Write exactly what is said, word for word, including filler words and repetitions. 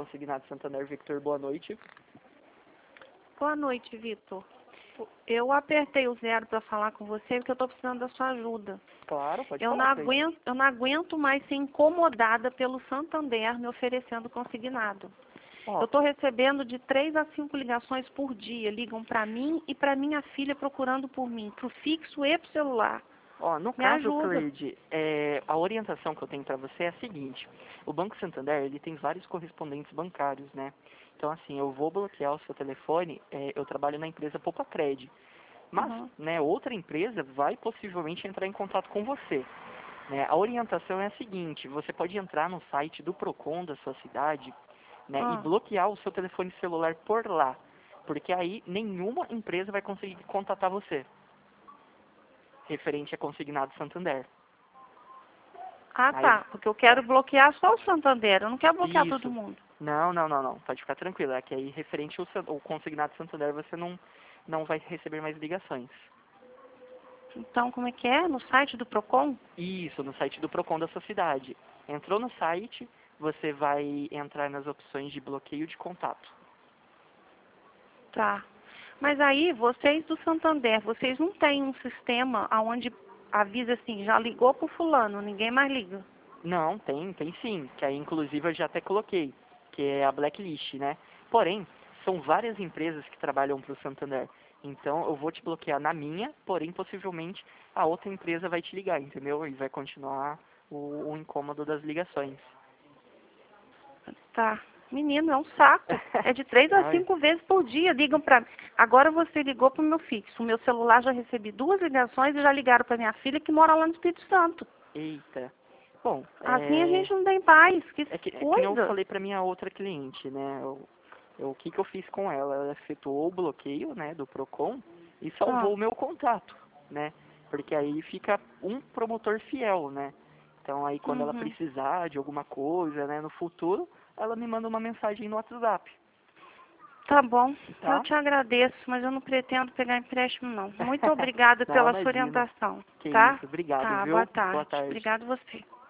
Consignado Santander, Victor, boa noite. Boa noite, Vitor. Eu apertei o zero para falar com você porque eu estou precisando da sua ajuda. Claro, pode Eu não falar. aguento, eu não aguento mais ser incomodada pelo Santander me oferecendo consignado. Ó, Eu estou recebendo de três a cinco ligações por dia. Ligam para mim e para minha filha procurando por mim, para o fixo e para o celular. Ó, no Me caso, ajuda. Cleide, é, a orientação que eu tenho para você é a seguinte. O Banco Santander, ele tem vários correspondentes bancários, né? Então, assim, eu vou bloquear o seu telefone, é, eu trabalho na empresa Poupacred. Mas, Uhum. né, outra empresa vai possivelmente entrar em contato com você. Né? A orientação é a seguinte, você pode entrar no site do Procon da sua cidade, né, e Ah, bloquear o seu telefone celular por lá. Porque aí nenhuma empresa vai conseguir contatar você, referente a Consignado Santander. ah, Aí, tá. Porque eu quero bloquear só o Santander. Eu não quero bloquear todo isso. mundo. Não, não, não, não. Pode ficar tranquilo. É que aí, referente ao, seu- ao Consignado Santander, você não, não vai receber mais ligações. Então, como é que é? No site do Procon? Isso, no site do Procon da sua cidade. Entrou no site, você vai entrar nas opções de bloqueio de contato. Tá. Mas aí, vocês do Santander, vocês não têm um sistema onde avisa assim, já ligou pro fulano, ninguém mais liga. Não, tem, tem sim, que aí inclusive eu já até coloquei, que é a blacklist, né? Porém, são várias empresas que trabalham para o Santander. Então eu vou te bloquear na minha, porém possivelmente a outra empresa vai te ligar, entendeu? E vai continuar o, o incômodo das ligações. Tá. Menino, é um saco. É de três a Ai, cinco vezes por dia. Ligam pra mim. Agora você ligou pro meu fixo. O meu celular já recebi duas ligações e já ligaram pra minha filha que mora lá no Espírito Santo. eita. Bom, Assim a é, gente não tem paz. Que é, que, é que nem eu coisa. falei para minha outra cliente, né? Eu, eu- o que, que eu fiz com ela? Ela efetuou o bloqueio, né, do Procon e Ah, salvou o meu contato, né? Porque aí fica um promotor fiel, né? Então aí quando ela uhum. precisar de alguma coisa, né, no futuro, ela me manda uma mensagem no WhatsApp, Tá bom. Eu tá? te agradeço, mas eu não pretendo pegar empréstimo, não. Muito obrigada Não, pela sua imagina. orientação, Que tá? isso. Obrigado, Tá, boa viu? Boa tarde. tarde. Obrigada a você.